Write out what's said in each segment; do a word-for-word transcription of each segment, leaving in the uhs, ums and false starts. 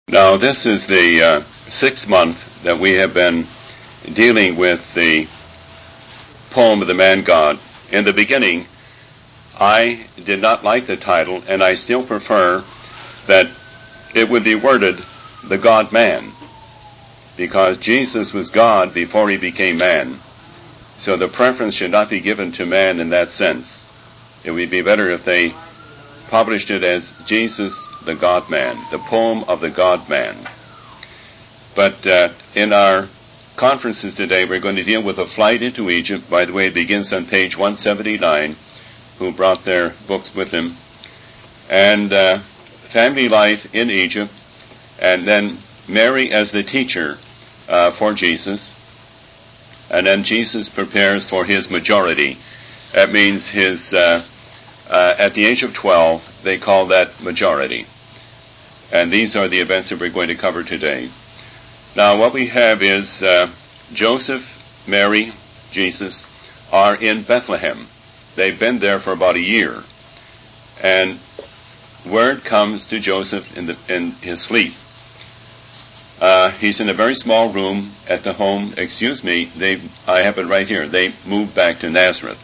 Now, this is the uh, sixth month that we have been dealing with the poem of the man God. In the beginning, I did not like the title, and I still prefer that it would be worded the God-man, because Jesus was God before he became man. So the preference should not be given to man in that sense. It would be better if they published it as Jesus the God-man, the poem of the God-man. But uh, in our conferences today, we're going to deal with a flight into Egypt. By the way, it begins on page one seventy-nine, who brought their books with them. And uh, family life in Egypt, and then Mary as the teacher uh, for Jesus. And then Jesus prepares for his majority. That means his... Uh, Uh, at the age of twelve, they call that majority. And these are the events that we're going to cover today. Now, what we have is uh, Joseph, Mary, Jesus are in Bethlehem. They've been there for about a year. And word comes to Joseph in, the, in his sleep. Uh, he's in a very small room at the home. Excuse me, they I have it right here. They moved back to Nazareth.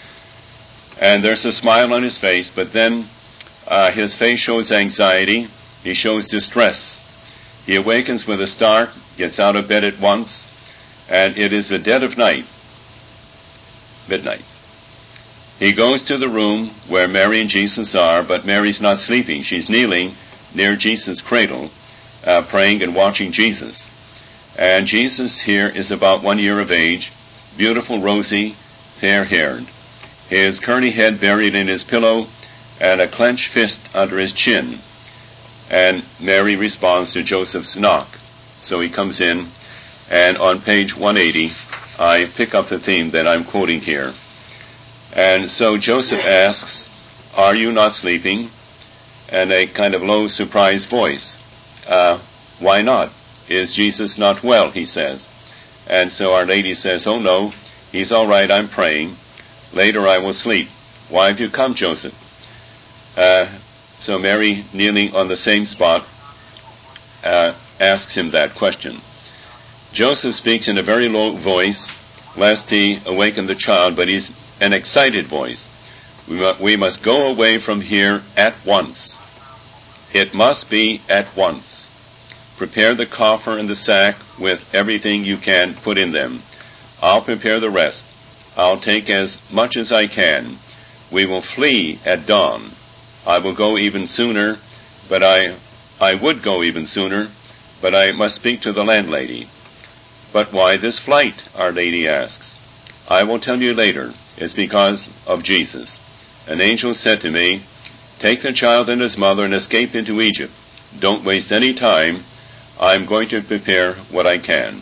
And there's a smile on his face, but then uh, his face shows anxiety. He shows distress. He awakens with a start, gets out of bed at once, and it is the dead of night, midnight. He goes to the room where Mary and Jesus are, but Mary's not sleeping. She's kneeling near Jesus' cradle, uh, praying and watching Jesus. And Jesus here is about one year of age, beautiful, rosy, fair-haired. His curly head buried in his pillow, and a clenched fist under his chin. And Mary responds to Joseph's knock. So he comes in, and on page one eighty, I pick up the theme that I'm quoting here. And so Joseph asks, "Are you not sleeping?" And a kind of low, surprised voice. Uh, why not? Is Jesus not well, he says. And so Our Lady says, "Oh no, he's all right, I'm praying. Later I will sleep." "Why have you come, Joseph?" Uh, so Mary, kneeling on the same spot, uh, asks him that question. Joseph speaks in a very low voice, lest he awaken the child, but he's an excited voice. We, mu- we must go away from here at once. It must be at once. Prepare the coffer and the sack with everything you can put in them. I'll prepare the rest. I'll take as much as I can. We will flee at dawn. I will go even sooner, but I, I would go even sooner, but I must speak to the landlady. "But why this flight?" Our Lady asks. "I will tell you later. It's because of Jesus. An angel said to me, 'Take the child and his mother and escape into Egypt. Don't waste any time. I'm going to prepare what I can.'"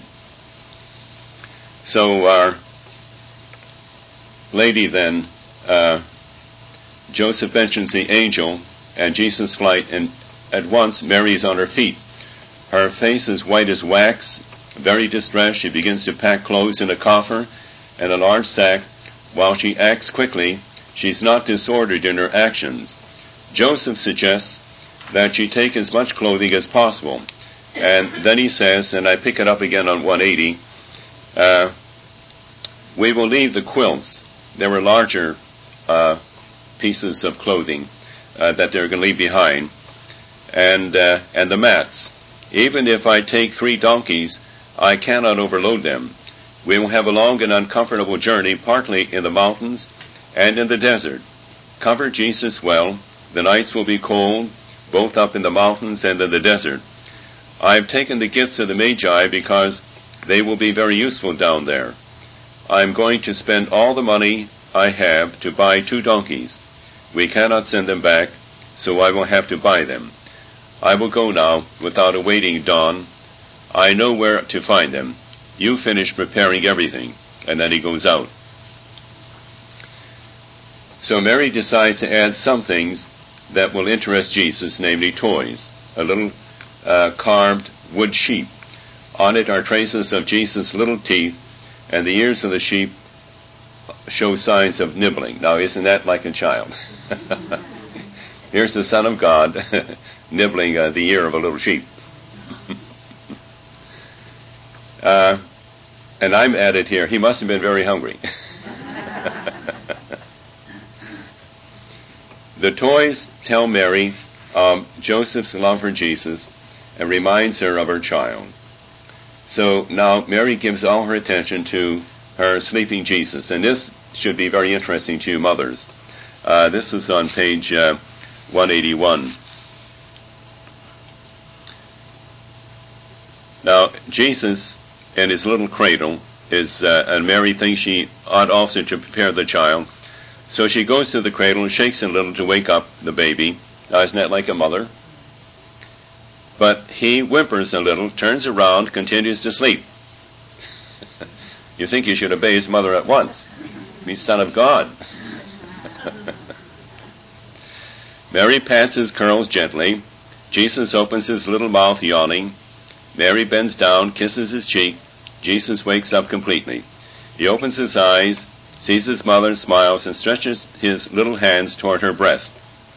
So our Lady then, uh, Joseph mentions the angel and Jesus' flight, and at once Mary's on her feet. Her face is white as wax, very distressed. She begins to pack clothes in a coffer and a large sack. While she acts quickly, she's not disordered in her actions. Joseph suggests that she take as much clothing as possible. And then he says, and I pick it up again on one eighty, uh, we will leave the quilts. There were larger uh, pieces of clothing uh, that they're going to leave behind, and uh, and the mats. Even if I take three donkeys, I cannot overload them. We will have a long and uncomfortable journey, partly in the mountains and in the desert. Cover Jesus well. The nights will be cold, both up in the mountains and in the desert. I have taken the gifts of the Magi because they will be very useful down there. I'm going to spend all the money I have to buy two donkeys. We cannot send them back, so I will have to buy them. I will go now without awaiting dawn. I know where to find them. You finish preparing everything." And then he goes out. So Mary decides to add some things that will interest Jesus, namely toys. A little uh, carved wood sheep. On it are traces of Jesus' little teeth, and the ears of the sheep show signs of nibbling. Now, isn't that like a child? Here's the Son of God nibbling uh, the ear of a little sheep. Uh, and I'm added here, he must have been very hungry. The toys tell Mary of Joseph's love for Jesus and reminds her of her child. So now Mary gives all her attention to her sleeping Jesus, and this should be very interesting to you mothers. Uh, this is on page uh, one eighty-one. Now, Jesus in his little cradle is, uh, and Mary thinks she ought also to prepare the child. So she goes to the cradle and shakes it a little to wake up the baby. Now, isn't that like a mother? But he whimpers a little, turns around, continues to sleep. You think you should obey his mother at once. He's Son of God. Mary pats his curls gently. Jesus opens his little mouth, yawning. Mary bends down, kisses his cheek. Jesus wakes up completely. He opens his eyes, sees his mother, smiles, and stretches his little hands toward her breast.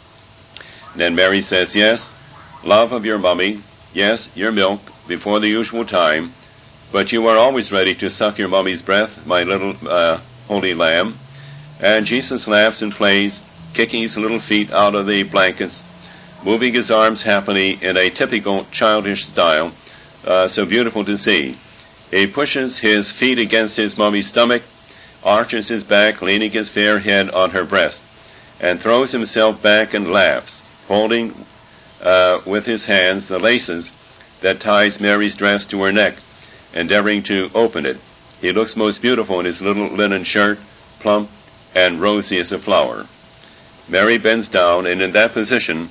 Then Mary says, yes, love of your mummy, yes, your milk, before the usual time, but you are always ready to suck your mummy's breath, my little uh, holy lamb. And Jesus laughs and plays, kicking his little feet out of the blankets, moving his arms happily in a typical childish style, uh, so beautiful to see. He pushes his feet against his mummy's stomach, arches his back, leaning his fair head on her breast, and throws himself back and laughs, holding uh, with his hands the laces that ties Mary's dress to her neck, endeavoring to open it. He looks most beautiful in his little linen shirt, plump and rosy as a flower. Mary bends down, and in that position,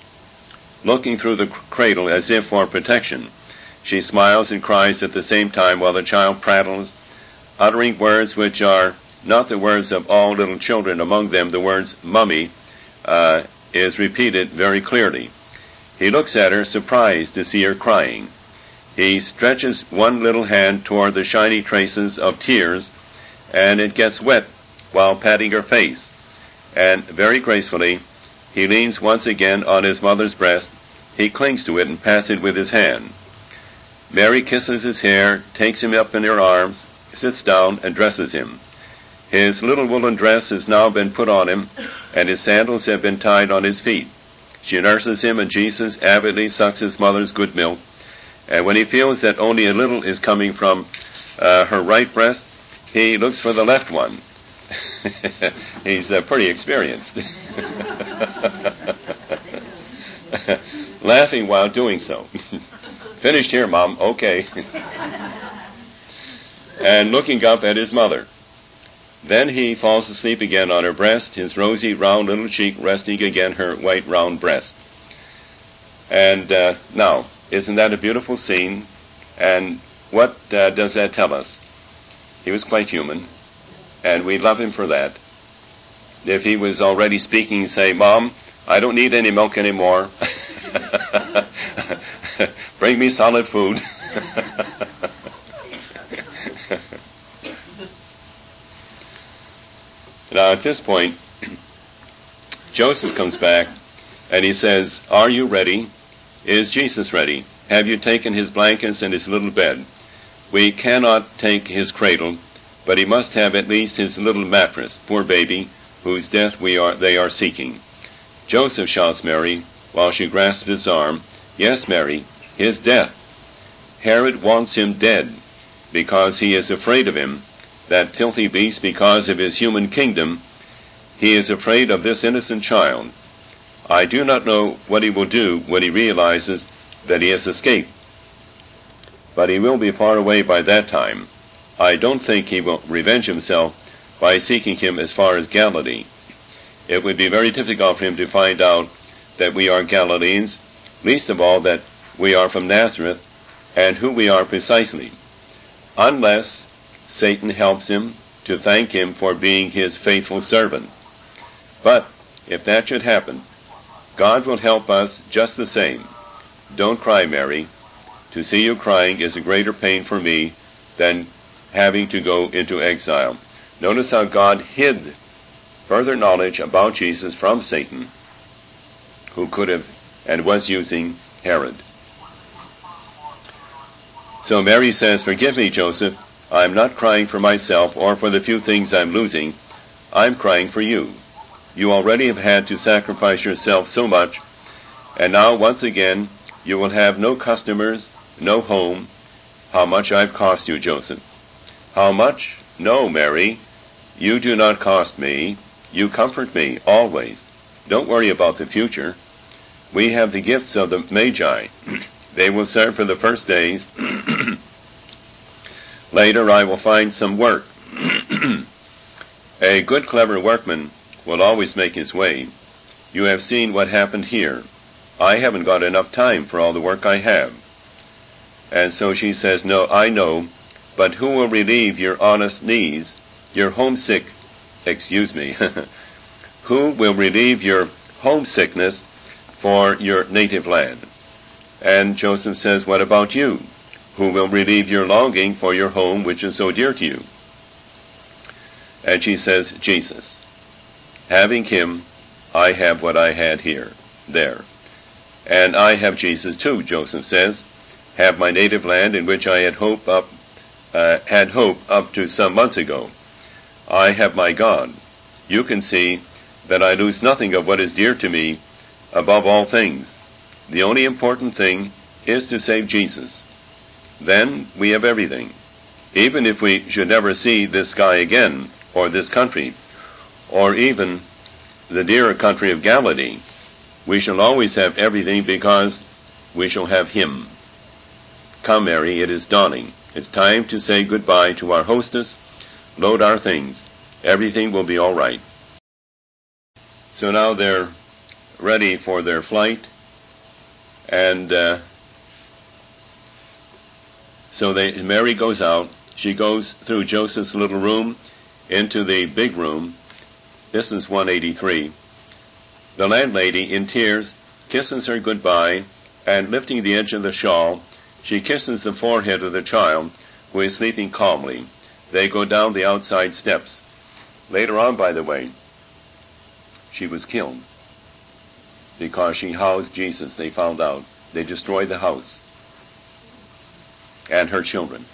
looking through the cradle as if for protection, she smiles and cries at the same time while the child prattles, uttering words which are not the words of all little children. Among them, the words mummy uh, is repeated very clearly. He looks at her, surprised to see her crying. He stretches one little hand toward the shiny traces of tears, and it gets wet while patting her face. And very gracefully, he leans once again on his mother's breast. He clings to it and pats it with his hand. Mary kisses his hair, takes him up in her arms, sits down, and dresses him. His little woolen dress has now been put on him, and his sandals have been tied on his feet. She nurses him, and Jesus avidly sucks his mother's good milk. And when he feels that only a little is coming from uh, her right breast, he looks for the left one. He's uh, pretty experienced. Laughing while doing so. Finished here, Mom. Okay. And looking up at his mother. Then he falls asleep again on her breast, his rosy, round little cheek resting again her white, round breast. And uh, now, isn't that a beautiful scene? And what uh, does that tell us? He was quite human, and we love him for that. If he was already speaking, say, Mom, I don't need any milk anymore. Bring me solid food. Now, at this point, Joseph comes back, and he says, are you ready? Is Jesus ready? Have you taken his blankets and his little bed? We cannot take his cradle, but he must have at least his little mattress, poor baby, whose death we are they are seeking. Joseph, shouts Mary, while she grasps his arm, yes, Mary, his death. Herod wants him dead, because he is afraid of him, that filthy beast, because of his human kingdom. He is afraid of this innocent child. I do not know what he will do when he realizes that he has escaped, but he will be far away by that time. I don't think he will revenge himself by seeking him as far as Galilee. It would be very difficult for him to find out that we are Galileans, least of all that we are from Nazareth, and who we are precisely, unless Satan helps him to thank him for being his faithful servant. But if that should happen, God will help us just the same. Don't cry, Mary. To see you crying is a greater pain for me than having to go into exile. Notice how God hid further knowledge about Jesus from Satan, who could have and was using Herod. So Mary says, "Forgive me, Joseph. I'm not crying for myself or for the few things I'm losing. I'm crying for you. You already have had to sacrifice yourself so much, and now once again you will have no customers, no home. How much I've cost you, Joseph." "How much? No, Mary. You do not cost me. You comfort me, always. Don't worry about the future. We have the gifts of the Magi. They will serve for the first days. Later I will find some work. A good, clever workman will always make his way. You have seen what happened here. I haven't got enough time for all the work I have." And so she says, "No, I know, but who will relieve your honest needs, your homesick, excuse me, who will relieve your homesickness for your native land?" And Joseph says, "What about you? Who will relieve your longing for your home which is so dear to you?" And she says, "Jesus. Having him, I have what I had here, there. And I have Jesus too," Joseph says, "have my native land in which I had hope up, uh, had hope up to some months ago. I have my God. You can see that I lose nothing of what is dear to me above all things. The only important thing is to save Jesus. Then we have everything. Even if we should never see this sky again, or this country, or even the dearer country of Galilee, we shall always have everything because we shall have him. Come, Mary, it is dawning. It's time to say goodbye to our hostess. Load our things. Everything will be all right." So now they're ready for their flight, and uh, so they, Mary goes out. She goes through Joseph's little room into the big room. This is one eighty-three. The landlady, in tears, kisses her goodbye, and lifting the edge of the shawl, she kisses the forehead of the child, who is sleeping calmly. They go down the outside steps. Later on, by the way, she was killed because she housed Jesus. They found out. They destroyed the house and her children.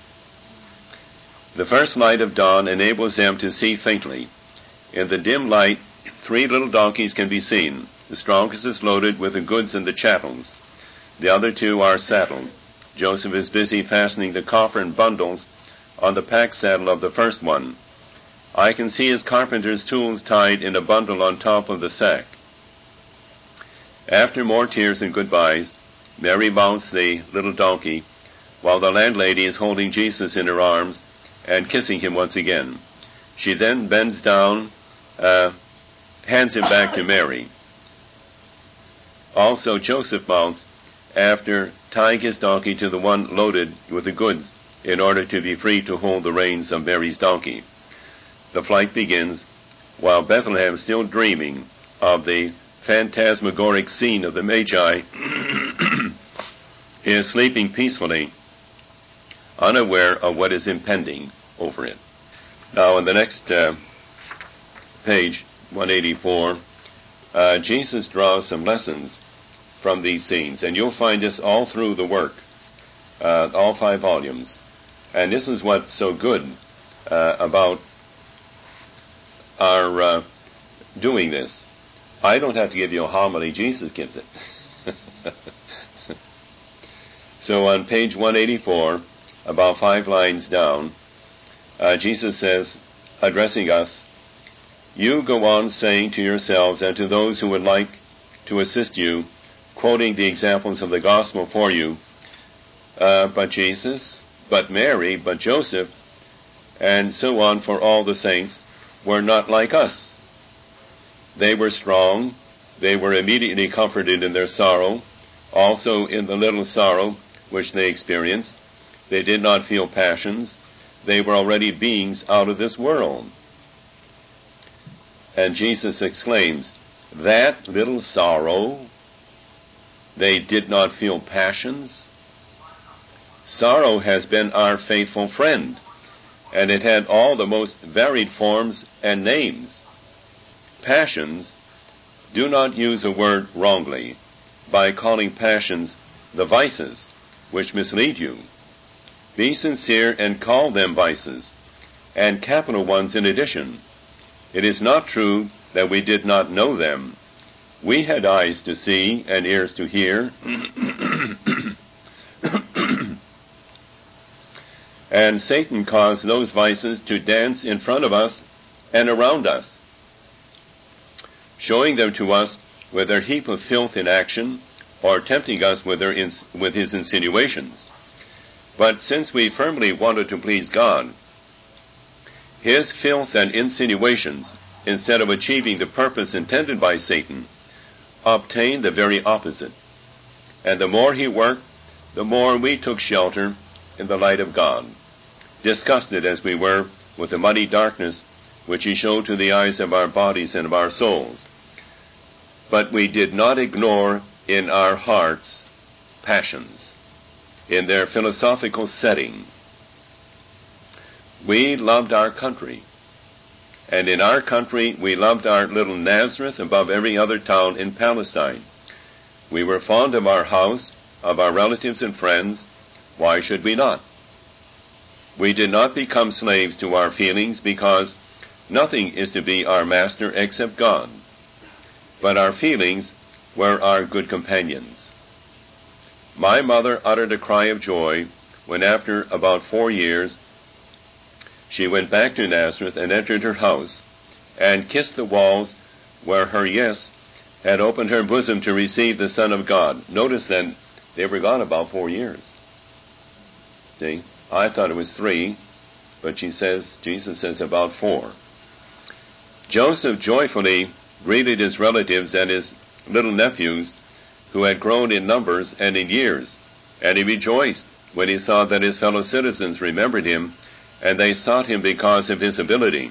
The first light of dawn enables them to see faintly. In the dim light, three little donkeys can be seen. The strongest is loaded with the goods and the chattels. The other two are saddled. Joseph is busy fastening the coffer and bundles on the pack saddle of the first one. I can see his carpenter's tools tied in a bundle on top of the sack. After more tears and goodbyes, Mary mounts the little donkey, while the landlady is holding Jesus in her arms and kissing him once again. She then bends down, uh, hands him back to Mary. Also Joseph mounts after tying his donkey to the one loaded with the goods in order to be free to hold the reins of Mary's donkey. The flight begins, while Bethlehem is still dreaming of the phantasmagoric scene of the Magi, is sleeping peacefully, unaware of what is impending over it. Now, in the next uh, page, one eighty-four, uh, Jesus draws some lessons from these scenes, and you'll find this all through the work, uh, all five volumes. And this is what's so good uh, about our uh, doing this. I don't have to give you a homily, Jesus gives it. So on page one eighty-four, about five lines down, uh, Jesus says, addressing us, "You go on saying to yourselves and to those who would like to assist you, quoting the examples of the gospel for you, uh, but Jesus, but Mary, but Joseph, and so on for all the saints, were not like us. They were strong. They were immediately comforted in their sorrow, also in the little sorrow which they experienced. They did not feel passions. They were already beings out of this world." And Jesus exclaims, "That little sorrow, they did not feel passions? Sorrow has been our faithful friend, and it had all the most varied forms and names. Passions, do not use a word wrongly by calling passions the vices which mislead you. Be sincere and call them vices, and capital ones in addition. It is not true that we did not know them. We had eyes to see and ears to hear, and Satan caused those vices to dance in front of us and around us, showing them to us with their heap of filth in action, or tempting us with, their ins- with his insinuations. But since we firmly wanted to please God, his filth and insinuations, instead of achieving the purpose intended by Satan, obtained the very opposite. And the more he worked, the more we took shelter in the light of God, disgusted as we were with the muddy darkness which he showed to the eyes of our bodies and of our souls. But we did not ignore in our hearts passions, in their philosophical setting. We loved our country, and in our country we loved our little Nazareth above every other town in Palestine. We were fond of our house, of our relatives and friends. Why should we not? We did not become slaves to our feelings, because nothing is to be our master except God. But our feelings were our good companions. My mother uttered a cry of joy when, after about four years, she went back to Nazareth and entered her house and kissed the walls where her yes had opened her bosom to receive the Son of God. Notice then, they were gone about four years. See? I thought it was three, but she says, Jesus says about four. Joseph joyfully greeted his relatives and his little nephews, who had grown in numbers and in years, and he rejoiced when he saw that his fellow citizens remembered him, and they sought him because of his ability.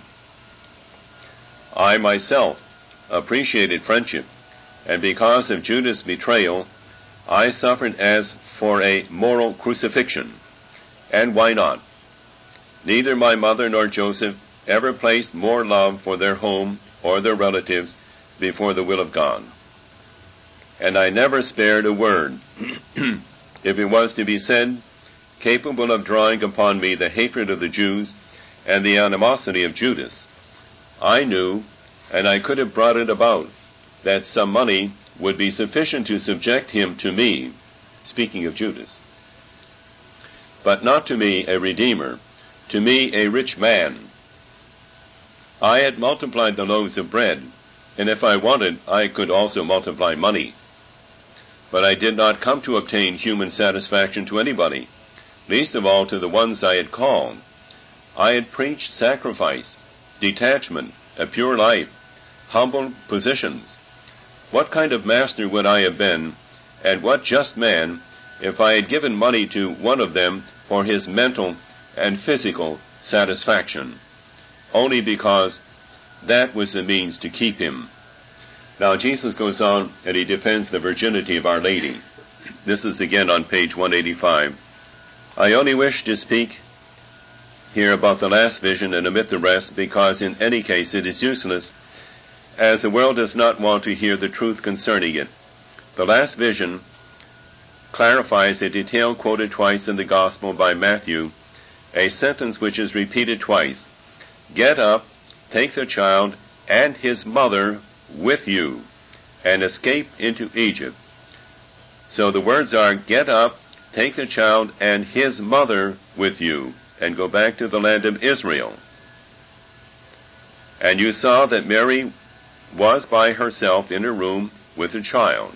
I myself appreciated friendship, and because of Judas' betrayal, I suffered as for a moral crucifixion. And why not? Neither my mother nor Joseph ever placed more love for their home or their relatives before the will of God. And I never spared a word, if it was to be said, capable of drawing upon me the hatred of the Jews and the animosity of Judas. I knew, and I could have brought it about, that some money would be sufficient to subject him to me, speaking of Judas. But not to me a redeemer, to me a rich man. I had multiplied the loaves of bread, and if I wanted, I could also multiply money. But I did not come to obtain human satisfaction to anybody, least of all to the ones I had called. I had preached sacrifice, detachment, a pure life, humble positions. What kind of master would I have been, and what just man, if I had given money to one of them for his mental and physical satisfaction, only because that was the means to keep him? Now Jesus goes on and he defends the virginity of Our Lady. This is again on page one eighty-five. I only wish to speak here about the last vision and omit the rest, because in any case it is useless, as the world does not want to hear the truth concerning it. The last vision clarifies a detail quoted twice in the Gospel by Matthew, a sentence which is repeated twice. Get up, take the child and his mother with you, and escape into Egypt. So the words are, get up, take the child and his mother with you, and go back to the land of Israel. And you saw that Mary was by herself in her room with a child.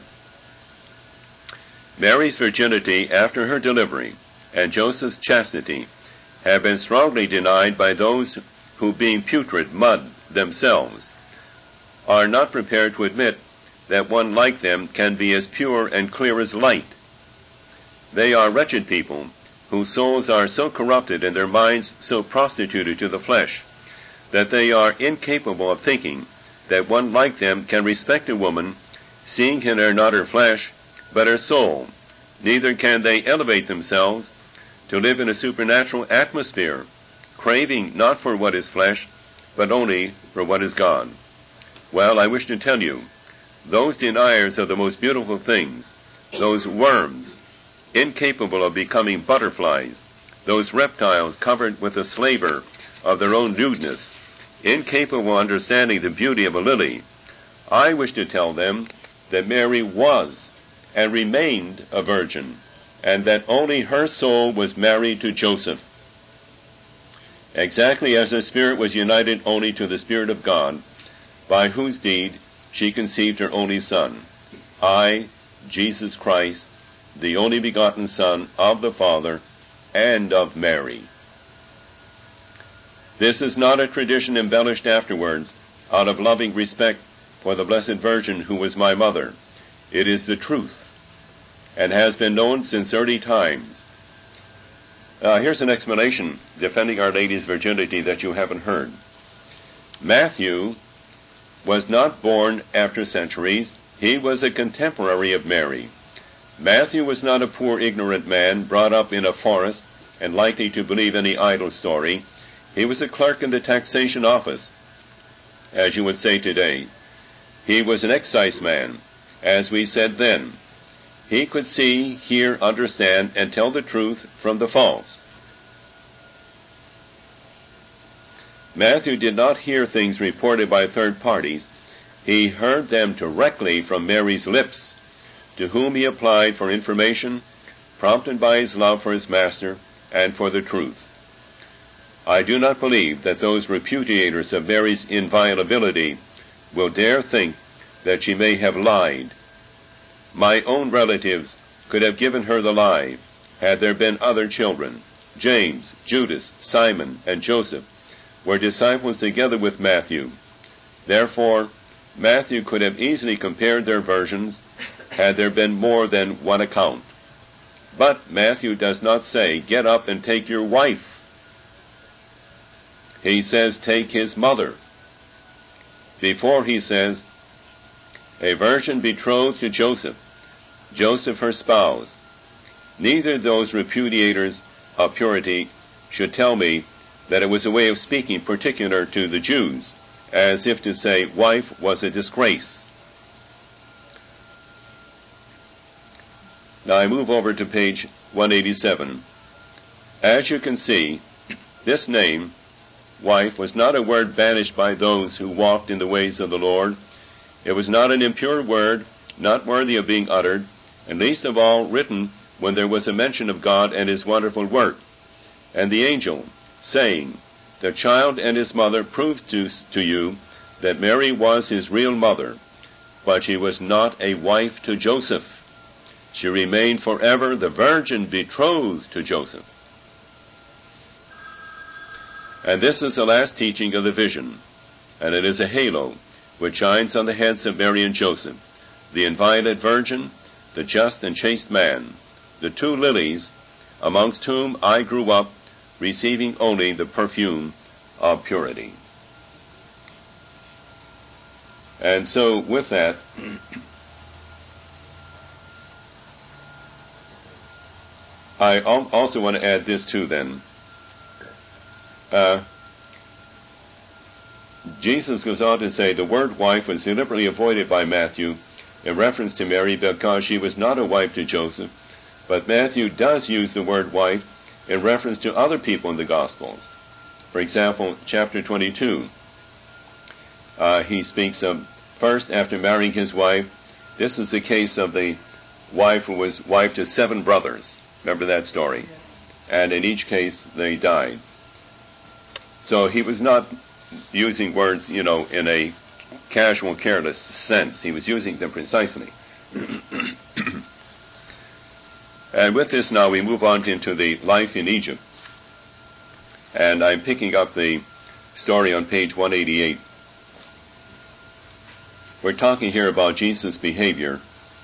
Mary's virginity after her delivery and Joseph's chastity have been strongly denied by those who, being putrid mud themselves, are not prepared to admit that one like them can be as pure and clear as light. They are wretched people whose souls are so corrupted and their minds so prostituted to the flesh that they are incapable of thinking that one like them can respect a woman, seeing in her not her flesh, but her soul. Neither can they elevate themselves to live in a supernatural atmosphere, craving not for what is flesh, but only for what is God. Well, I wish to tell you, those deniers of the most beautiful things, those worms, incapable of becoming butterflies, those reptiles covered with the slaver of their own nudeness, incapable of understanding the beauty of a lily, I wish to tell them that Mary was and remained a virgin, and that only her soul was married to Joseph. Exactly as the Spirit was united only to the Spirit of God, by whose deed she conceived her only Son, I, Jesus Christ, the only begotten Son of the Father and of Mary. This is not a tradition embellished afterwards out of loving respect for the Blessed Virgin who was my mother. It is the truth, and has been known since early times. Uh, here's an explanation defending Our Lady's virginity that you haven't heard. Matthew was not born after centuries. He was a contemporary of Mary. Matthew was not a poor ignorant man brought up in a forest and likely to believe any idle story. He was a clerk in the taxation office, as you would say today. He was an excise man, as we said then. He could see, hear, understand, and tell the truth from the false. Matthew did not hear things reported by third parties. He heard them directly from Mary's lips, to whom he applied for information, prompted by his love for his master and for the truth. I do not believe that those repudiators of Mary's inviolability will dare think that she may have lied. My own relatives could have given her the lie had there been other children. James, Judas, Simon, and Joseph were disciples together with Matthew. Therefore, Matthew could have easily compared their versions had there been more than one account. But Matthew does not say, get up and take your wife. He says, take his mother. Before he says, a virgin betrothed to Joseph, Joseph her spouse. Neither those repudiators of purity should tell me that it was a way of speaking particular to the Jews, as if to say wife was a disgrace. Now I move over to page one eighty-seven. As you can see, this name, wife, was not a word banished by those who walked in the ways of the Lord. It was not an impure word, not worthy of being uttered, and least of all written when there was a mention of God and his wonderful work. And the angel, saying, the child and his mother proves to, to you that Mary was his real mother, but she was not a wife to Joseph. She remained forever the virgin betrothed to Joseph. And this is the last teaching of the vision, and it is a halo which shines on the heads of Mary and Joseph, the inviolate virgin, the just and chaste man, the two lilies, amongst whom I grew up, receiving only the perfume of purity. And so with that, I also want to add this too then. Uh, Jesus goes on to say the word wife was deliberately avoided by Matthew in reference to Mary because she was not a wife to Joseph, but Matthew does use the word wife in reference to other people in the Gospels. For example, chapter twenty-two, uh, he speaks of first after marrying his wife. This is the case of the wife who was wife to seven brothers. Remember that story? And in each case, they died. So he was not using words, you know, in a casual, careless sense. He was using them precisely. And with this now we move on into the life in Egypt. And I'm picking up the story on page one eighty-eight. We're talking here about Jesus' behavior.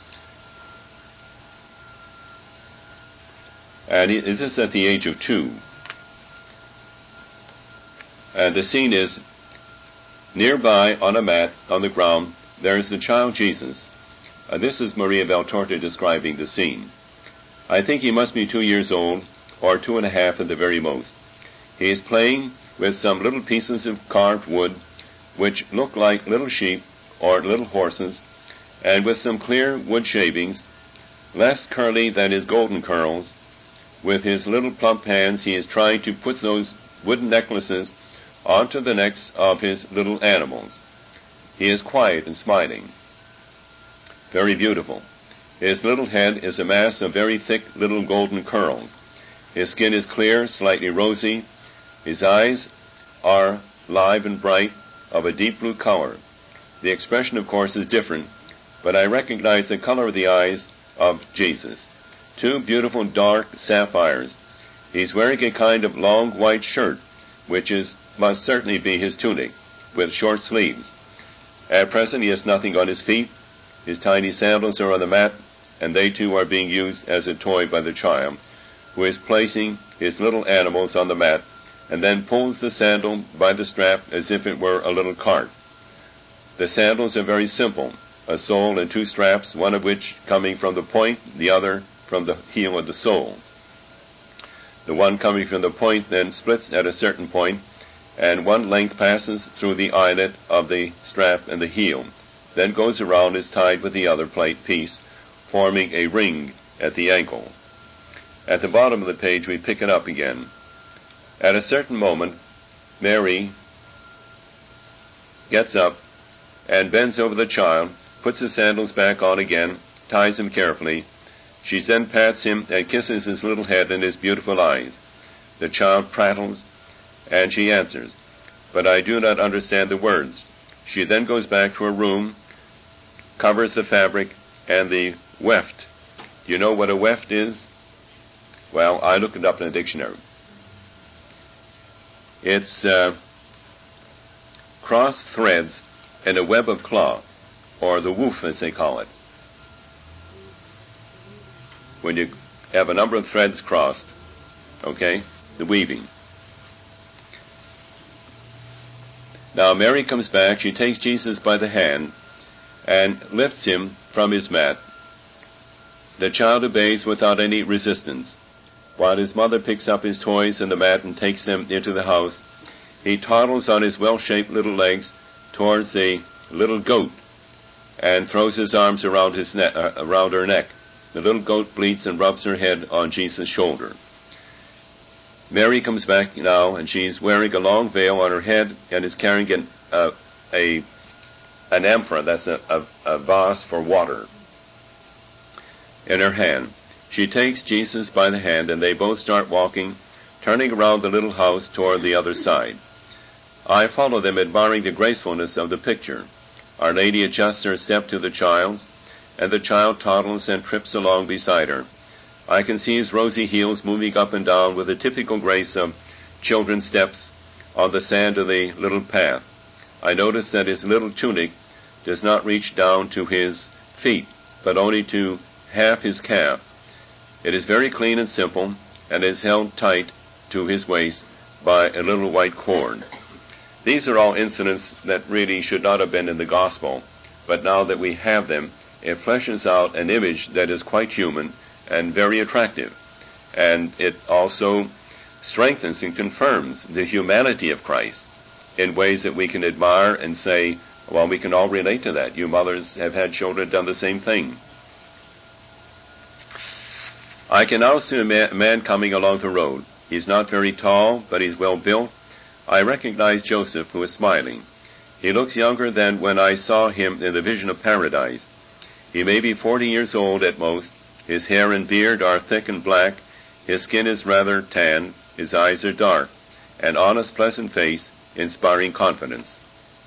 And it is at the age of two. And the scene is nearby on a mat on the ground. There is the child Jesus. Uh, this is Maria Valtorta describing the scene. I think he must be two years old, or two and a half at the very most. He is playing with some little pieces of carved wood, which look like little sheep or little horses, and with some clear wood shavings, less curly than his golden curls, with his little plump hands, he is trying to put those wooden necklaces onto the necks of his little animals. He is quiet and smiling. Very beautiful. His little head is a mass of very thick little golden curls. His skin is clear, slightly rosy. His eyes are live and bright, of a deep blue color. The expression, of course, is different, but I recognize the color of the eyes of Jesus. Two beautiful dark sapphires. He's wearing a kind of long white shirt, which is must certainly be his tunic, with short sleeves. At present he has nothing on his feet. His tiny sandals are on the mat, and they too are being used as a toy by the child, who is placing his little animals on the mat, and then pulls the sandal by the strap as if it were a little cart. The sandals are very simple, a sole and two straps, one of which coming from the point, the other from the heel of the sole. The one coming from the point then splits at a certain point, and one length passes through the eyelet of the strap and the heel, then goes around is tied with the other plate piece, forming a ring at the ankle. At the bottom of the page we pick it up again. At a certain moment, Mary gets up and bends over the child, puts the sandals back on again, ties him carefully. She then pats him and kisses his little head and his beautiful eyes. The child prattles, and she answers, but I do not understand the words. She then goes back to her room, covers the fabric, and the weft. Do you know what a weft is? Well, I looked it up in a dictionary. It's uh, crossed threads in a web of cloth, or the woof as they call it. When you have a number of threads crossed, okay, the weaving. Now Mary comes back, she takes Jesus by the hand and lifts him from his mat. The child obeys without any resistance. While his mother picks up his toys and the mat and takes them into the house, he toddles on his well-shaped little legs towards the little goat and throws his arms around his ne- uh, around her neck. The little goat bleats and rubs her head on Jesus' shoulder. Mary comes back now, and she's wearing a long veil on her head and is carrying an, uh, a an amphora, that's a, a, a vase for water, in her hand. She takes Jesus by the hand, and they both start walking, turning around the little house toward the other side. I follow them, admiring the gracefulness of the picture. Our Lady adjusts her step to the child's, and the child toddles and trips along beside her. I can see his rosy heels moving up and down with the typical grace of children's steps on the sand of the little path. I notice that his little tunic does not reach down to his feet, but only to half his calf. It is very clean and simple, and is held tight to his waist by a little white cord. These are all incidents that really should not have been in the gospel, but now that we have them, it fleshes out an image that is quite human and very attractive. And it also strengthens and confirms the humanity of Christ in ways that we can admire and say, well, we can all relate to that. You mothers have had children done the same thing. I can now see a man, a man coming along the road. He's not very tall, but he's well built. I recognize Joseph, who is smiling. He looks younger than when I saw him in the vision of paradise. He may be forty years old at most. His hair and beard are thick and black. His skin is rather tan. His eyes are dark. An honest, pleasant face, inspiring confidence.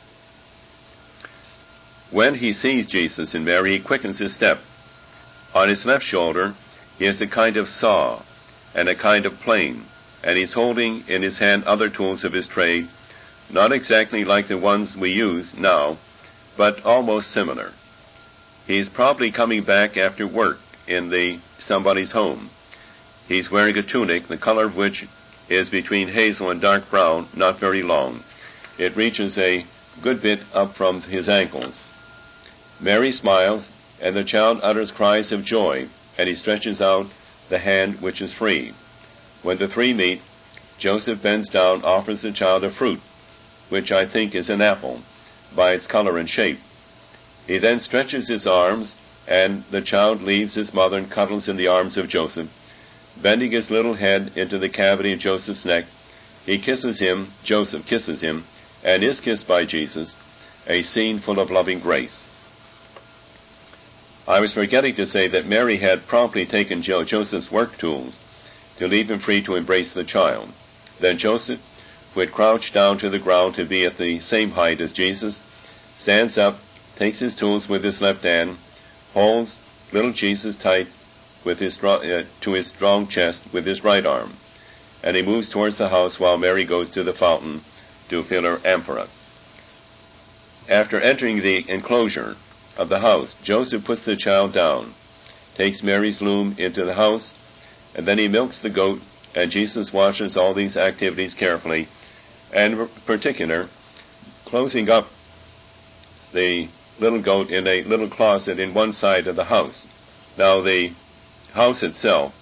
When he sees Jesus and Mary, he quickens his step. On his left shoulder, he has a kind of saw and a kind of plane, and he's holding in his hand other tools of his trade, not exactly like the ones we use now, but almost similar. He's probably coming back after work in the somebody's home. He's wearing a tunic, the color of which is between hazel and dark brown, not very long. It reaches a good bit up from his ankles. Mary smiles, and the child utters cries of joy, and he stretches out the hand which is free. When the three meet, Joseph bends down, offers the child a fruit, which I think is an apple, by its color and shape. He then stretches his arms, and the child leaves his mother and cuddles in the arms of Joseph. Bending his little head into the cavity of Joseph's neck, he kisses him, Joseph kisses him, and is kissed by Jesus, a scene full of loving grace. I was forgetting to say that Mary had promptly taken jo- Joseph's work tools to leave him free to embrace the child. Then Joseph, who had crouched down to the ground to be at the same height as Jesus, stands up, takes his tools with his left hand, holds little Jesus tight with his uh, to his strong chest with his right arm, and he moves towards the house while Mary goes to the fountain to fill her amphora. After entering the enclosure of the house, Joseph puts the child down, takes Mary's loom into the house, and then he milks the goat, and Jesus watches all these activities carefully, and in particular, closing up the little goat in a little closet in one side of the house. Now, the house itself,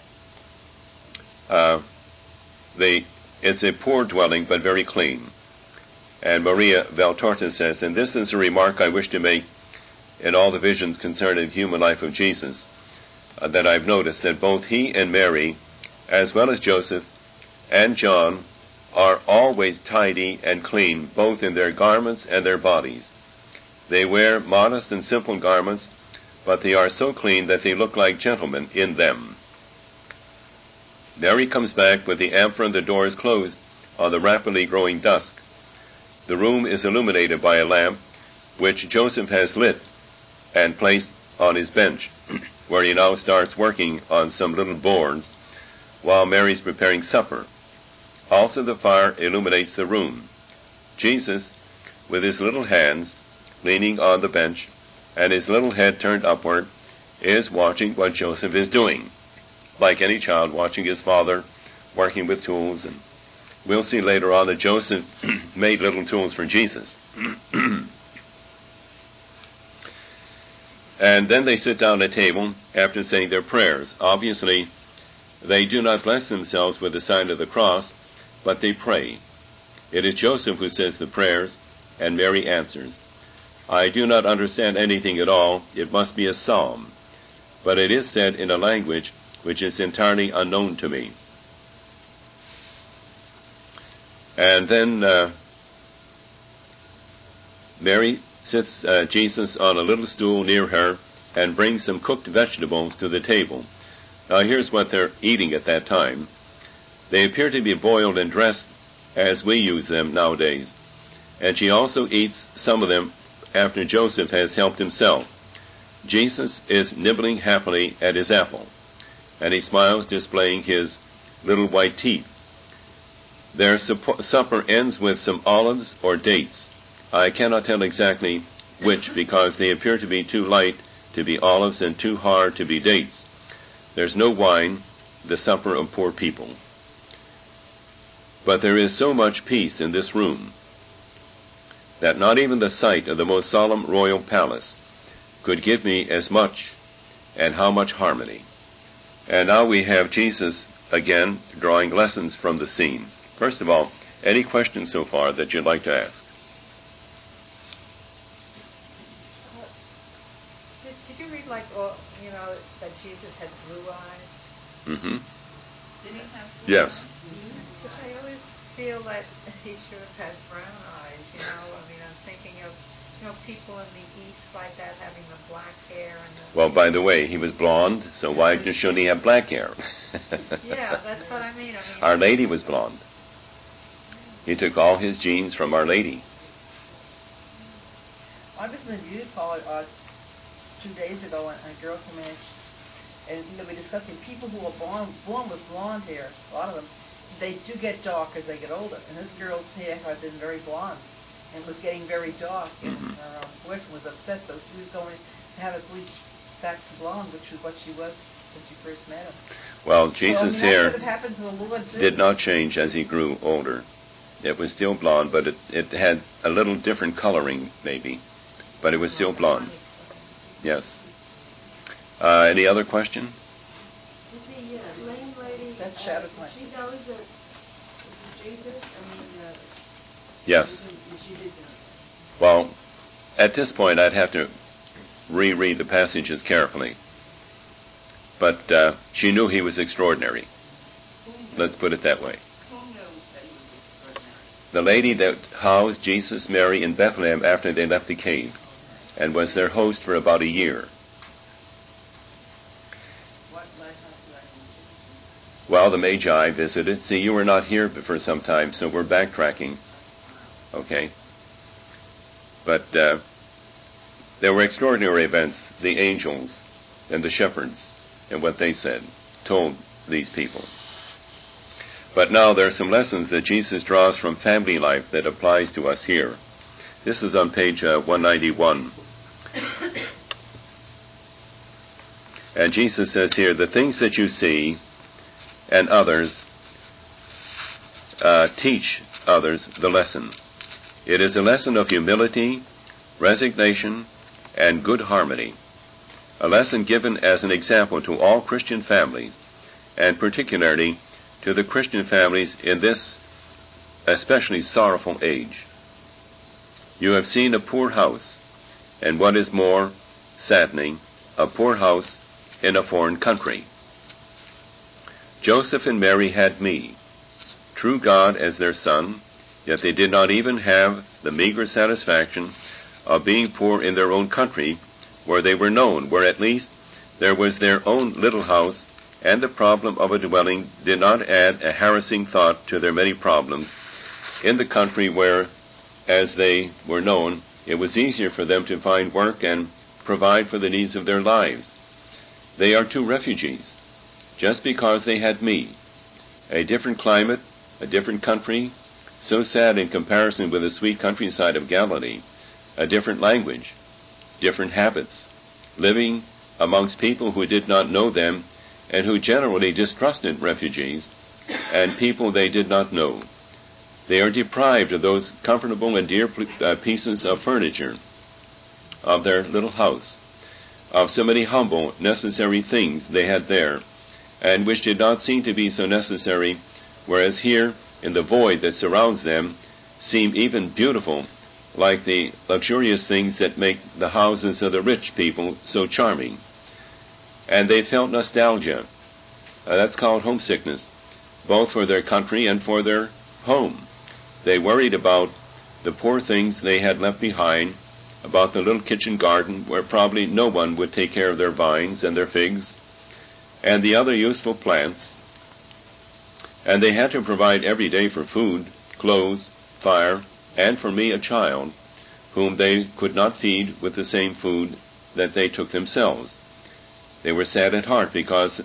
uh, the, it's a poor dwelling, but very clean. And Maria Valtorta says, and this is a remark I wish to make in all the visions concerning the human life of Jesus, uh, that I've noticed that both he and Mary, as well as Joseph and John, are always tidy and clean, both in their garments and their bodies. They wear modest and simple garments, but they are so clean that they look like gentlemen in them. Mary comes back with the amphora and the door is closed on the rapidly growing dusk. The room is illuminated by a lamp, which Joseph has lit and placed on his bench, where he now starts working on some little boards while Mary's preparing supper. Also the fire illuminates the room. Jesus, with his little hands leaning on the bench and his little head turned upward, is watching what Joseph is doing, like any child watching his father working with tools. And we'll see later on that Joseph made little tools for Jesus. And then they sit down at table after saying their prayers. Obviously, they do not bless themselves with the sign of the cross, but they pray. It is Joseph who says the prayers, and Mary answers. I do not understand anything at all. It must be a psalm, but it is said in a language which is entirely unknown to me. And then uh, Mary sits uh, Jesus on a little stool near her and brings some cooked vegetables to the table. Now here's what they're eating at that time. They appear to be boiled and dressed as we use them nowadays. And she also eats some of them after Joseph has helped himself. Jesus is nibbling happily at his apple, and he smiles, displaying his little white teeth. Their supper ends with some olives or dates. I cannot tell exactly which, because they appear to be too light to be olives and too hard to be dates. There's no wine, the supper of poor people. But there is so much peace in this room that not even the sight of the most solemn royal palace could give me as much, and how much harmony. And now we have Jesus again drawing lessons from the scene. First of all, any questions so far that you'd like to ask? Uh, did, did you read, like, oh, you know, that Jesus had blue eyes? Mm-hmm. Did he have blue Yes. eyes? Because I always feel that he should have had brown eyes, you know. I mean, I'm thinking of, you know, people in the East like that having the black hair. And the, Well, by the way, he was blonde, so why shouldn't he have black hair? Yeah, that's what I mean. I mean, Our Lady was blonde. He took all his genes from Our Lady. I was in the beauty parlor uh, two days ago, and a girl came in, and they were discussing people who are born born with blonde hair. A lot of them, they do get dark as they get older. And this girl's hair had been very blonde and was getting very dark, and mm-hmm. her um, boyfriend was upset, so she was going to have it bleached back to blonde, which was what she was when she first met him. Well, Jesus' so, I mean, hair happened to the Lord, did not change as he grew older. It was still blonde, but it, it had a little different coloring, maybe. But it was still blonde. Yes. Uh, any other question? The uh, lame lady, That's uh, Shabbos night. she knows that Jesus, I mean, uh, yes. She did know. Well, at this point, I'd have to reread the passages carefully. but uh, she knew he was extraordinary. Let's put it that way. Who knew that he was extraordinary? The lady that housed Jesus, Mary in Bethlehem after they left the cave and was their host for about a year. What lighthouse did I go Well, the Magi visited. See, you were not here for some time, so we're backtracking. Okay? But uh, there were extraordinary events. The angels and the shepherds and what they said told these people. But now there are some lessons that Jesus draws from family life that applies to us here. This is on page uh, one ninety-one. And Jesus says here, the things that you see and others uh, teach others the lesson. It is a lesson of humility, resignation, and good harmony. A lesson given as an example to all Christian families, and particularly to the Christian families in this especially sorrowful age. You have seen a poor house, and what is more saddening, a poor house in a foreign country. Joseph and Mary had me, true God as their son, yet they did not even have the meager satisfaction of being poor in their own country, where they were known, where at least there was their own little house, and the problem of a dwelling did not add a harassing thought to their many problems in the country where, as they were known, it was easier for them to find work and provide for the needs of their lives. They are two refugees, just because they had me. A different climate, a different country, so sad in comparison with the sweet countryside of Galilee, a different language, different habits, living amongst people who did not know them and who generally distrusted refugees and people they did not know. They are deprived of those comfortable and dear pieces of furniture, of their little house, of so many humble, necessary things they had there, and which did not seem to be so necessary, whereas here, in the void that surrounds them, seem even beautiful, like the luxurious things that make the houses of the rich people so charming. And they felt nostalgia. Uh, that's called homesickness, both for their country and for their home. They worried about the poor things they had left behind, about the little kitchen garden where probably no one would take care of their vines and their figs and the other useful plants. And they had to provide every day for food, clothes, fire, and for me a child, whom they could not feed with the same food that they took themselves. They were sad at heart because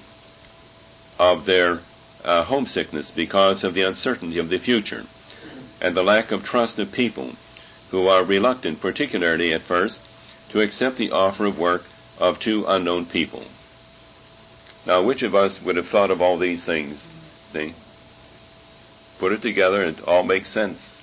of their uh, homesickness, because of the uncertainty of the future, and the lack of trust of people who are reluctant, particularly at first, to accept the offer of work of two unknown people. Now, which of us would have thought of all these things? See? Put it together and it all makes sense.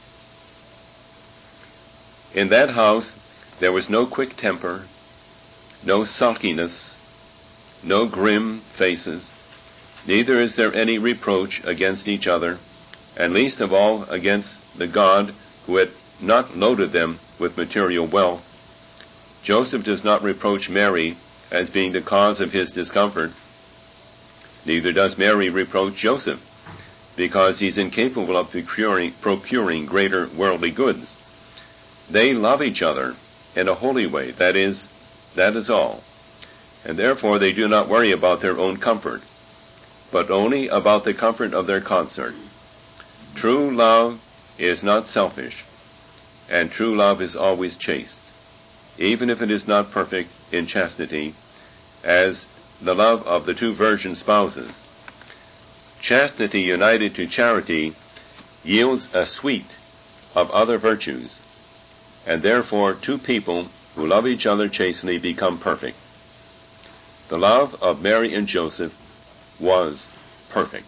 In that house, there was no quick temper, no sulkiness, no grim faces. Neither is there any reproach against each other, and least of all against the God who had not loaded them with material wealth. Joseph does not reproach Mary as being the cause of his discomfort. Neither does Mary reproach Joseph, because he's incapable of procuring, procuring greater worldly goods. They love each other in a holy way, that is, that is all. And therefore they do not worry about their own comfort, but only about the comfort of their consort. True love is not selfish, and true love is always chaste, even if it is not perfect in chastity, as the love of the two virgin spouses. Chastity united to charity yields a suite of other virtues, and therefore two people who love each other chastely become perfect. The love of Mary and Joseph was perfect.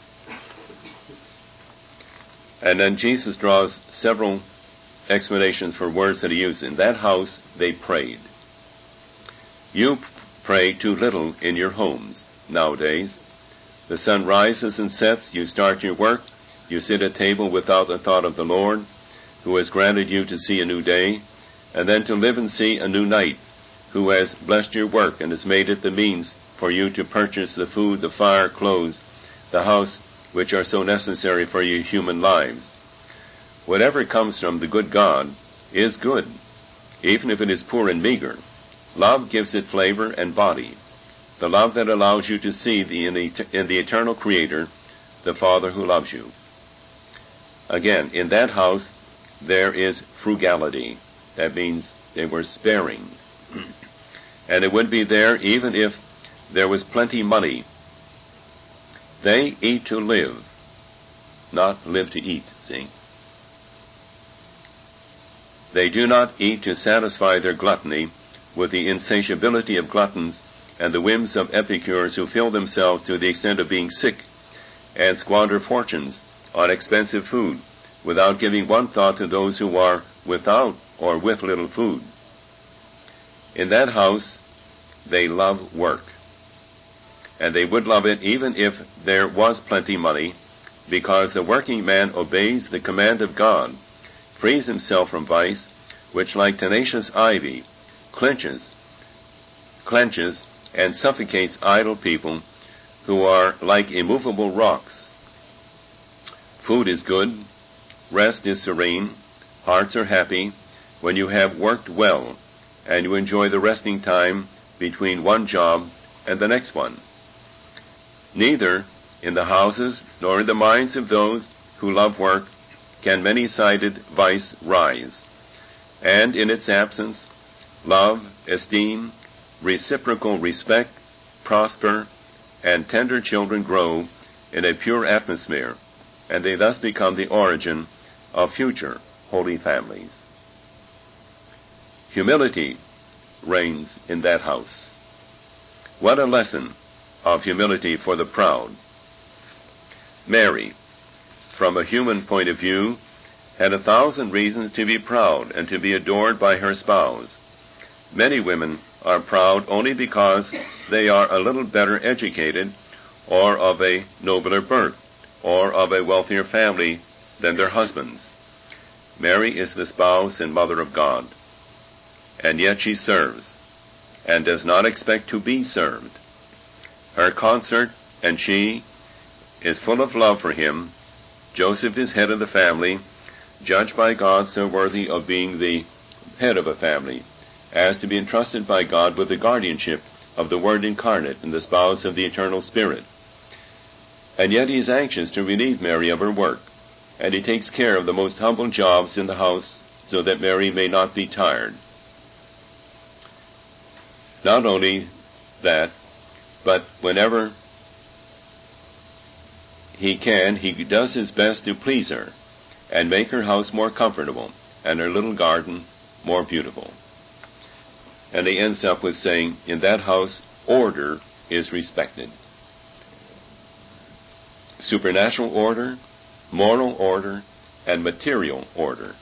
And then Jesus draws several explanations for words that he used. In that house they prayed. You pray too little in your homes nowadays. The sun rises and sets, you start your work, you sit at table without the thought of the Lord, who has granted you to see a new day, and then to live and see a new night, who has blessed your work and has made it the means for you to purchase the food, the fire, clothes, the house, which are so necessary for your human lives. Whatever comes from the good God is good, even if it is poor and meager. Love gives it flavor and body. The love that allows you to see the, in, the, in the eternal Creator, the Father who loves you. Again, in that house, there is frugality. That means they were sparing. And it would be there even if there was plenty money. They eat to live, not live to eat, see? They do not eat to satisfy their gluttony with the insatiability of gluttons and the whims of epicures who fill themselves to the extent of being sick and squander fortunes on expensive food without giving one thought to those who are without or with little food. In that house, they love work. And they would love it even if there was plenty money, because the working man obeys the command of God, frees himself from vice, which like tenacious ivy clenches, clenches and suffocates idle people who are like immovable rocks. Food is good, rest is serene, hearts are happy when you have worked well and you enjoy the resting time between one job and the next one. Neither in the houses nor in the minds of those who love work can many-sided vice rise, and in its absence, love, esteem, reciprocal respect, prosper, and tender children grow in a pure atmosphere, and they thus become the origin of future holy families. Humility reigns in that house. What a lesson of humility for the proud. Mary, from a human point of view, had a thousand reasons to be proud and to be adored by her spouse. Many women are proud only because they are a little better educated, or of a nobler birth, or of a wealthier family than their husbands. Mary is the spouse and mother of God, and yet she serves, and does not expect to be served. Her consort and she is full of love for him. Joseph is head of the family, judged by God so worthy of being the head of a family, as to be entrusted by God with the guardianship of the Word incarnate and the spouse of the eternal Spirit. And yet he is anxious to relieve Mary of her work, and he takes care of the most humble jobs in the house so that Mary may not be tired. Not only that, but whenever he can, he does his best to please her and make her house more comfortable and her little garden more beautiful. And he ends up with saying, in that house, order is respected. Supernatural order, moral order, and material order.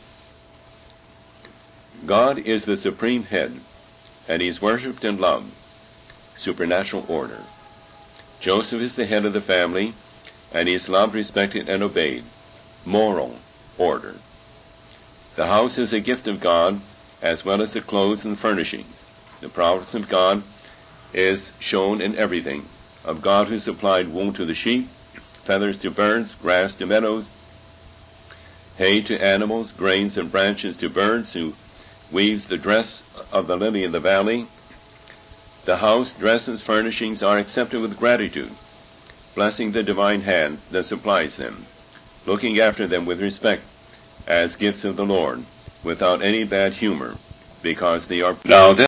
God is the supreme head, and he is worshipped and loved. Supernatural order. Joseph is the head of the family, and he is loved, respected, and obeyed. Moral order. The house is a gift of God, as well as the clothes and the furnishings. The providence of God is shown in everything, of God who supplied wool to the sheep, feathers to birds, grass to meadows, hay to animals, grains and branches to birds, who weaves the dress of the lily in the valley. The house, dresses, furnishings are accepted with gratitude, blessing the divine hand that supplies them, looking after them with respect as gifts of the Lord, without any bad humor, because they are now